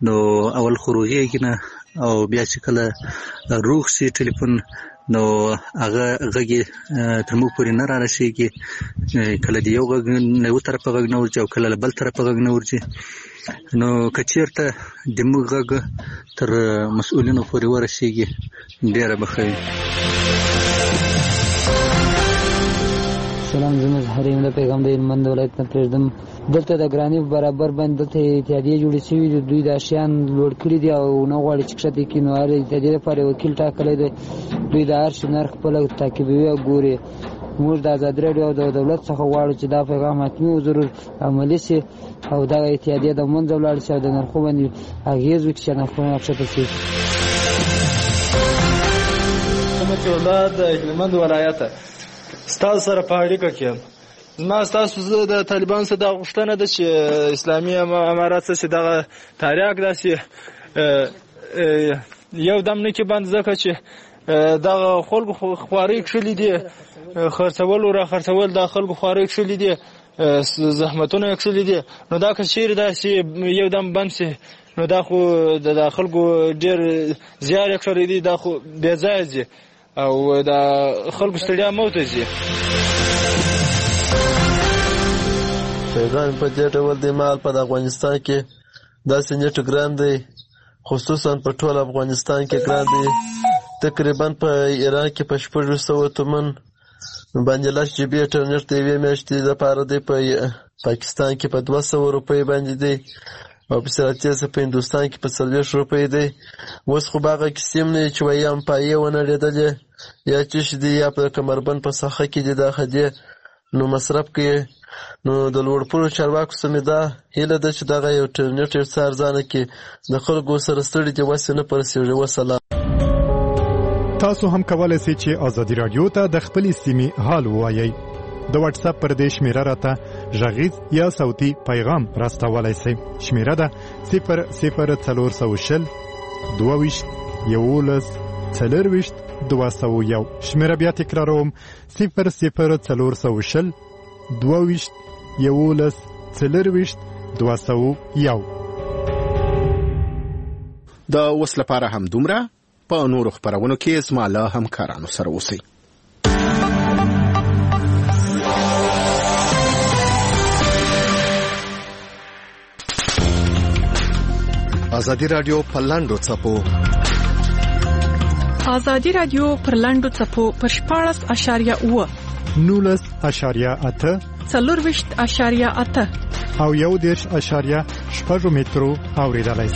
نو اول خروجي نه او بیا چې کله روغ شي ټلیفون نو هغه غږی تر موږ پورې نه رارسېږي، کله د یو غږ نه یو طرفه غږ نه ورځي او کله له بل طرفه غږ نه ورځي. نو که چېرته د موږ غږ تر مسؤلینو پورې ورسېږي ډېره به ښه وي. سلام، زه مظهر یم د پیغام د هلمند ولایت نه پرېږدم. دلته د ګرانۍ برابر باندې دلته اتحادیې جوړې شوي دي، دوی دا شیان لوړ کړي دي او نه غواړي چې کښته کړي. نو هر اتحادیې لپاره یو وکیل ټاکلی دی، دوی د هر شي نرخ خپله تعقیبوي او ګوري. موږ د ازادي راډیو او د دولت څخه غواړو چې دا پیغام حتمي او ضرور عملي شي او دغه اتحادیې د منځه ولاړ شي او د نرخو باندې اغېز وکړي چې نرخونه کښته شي. محمد الله د هلمند ولایته ستاسو سره په اړیکه کې یم. ما ستاسو د طالبانو څخه دا غوښتنه ده چې اسلامي امارات څخه دغه تاریخ داسې یو دم نه کې بند، ځکه چې دغه خلکو خوارۍ کښلي دي، خرڅول او را خرڅول د خلکو خوارۍ کښلي دي، زحمتونه یې کښلي دي. نو دا که چیرې داسې یو دم بند شي نو دا خو د خلکو ډېر زیار یې کړی دی، دا خو بې ځایه ځي او د خلکو ستړیا موته ځي. پیغام په دې ډول دی، مال په افغانستان کې داسې نیټ ګران دی، خصوصا په ټول افغانستان کې ګران دی. تقریبا په ایران کې په 600 تومن باندې لس جی بي انټرنیټ د یوې میاشتې لپاره دی، په پاکستان کې په 200 روپۍ باندې دی او په سراتیسه په هندوستان کې په 40 روپۍ دی. اوس خو باغه کسیم نه چې وایي هم پایې ونړېدلې یا چې دی یا په کمربند په ساحه کې دی دا خدي نو مصرف کوي. نو د لوړپوړو چارواکو سمې دا هیله ده چې دغه یو انټرنیټ یو څه ارزانه کې د خلکو سره ستړي دي وسې نه پرسېږي. وسلام. تاسو هم کولای شئ چې ازادي رادیو ته د خپلې سیمې حال ووایئ. د واتس اپ پر دې شمیره راته غږیز یا صوتي پیغام راستولی شئ. شمیره ده 00420 22 11 40 201. شمیره بیا تکراروم 00420 22 11 40 201. د اوس لپاره هم دومره. په نورو خپرونو کې زما له همکارانو سره اوسئ. ازادي رادیو پر لاندو څپو ازادي رادیو پر لاندو څپو پر 14.8 19.8 40.8 او 1.6 مترو اوریدلای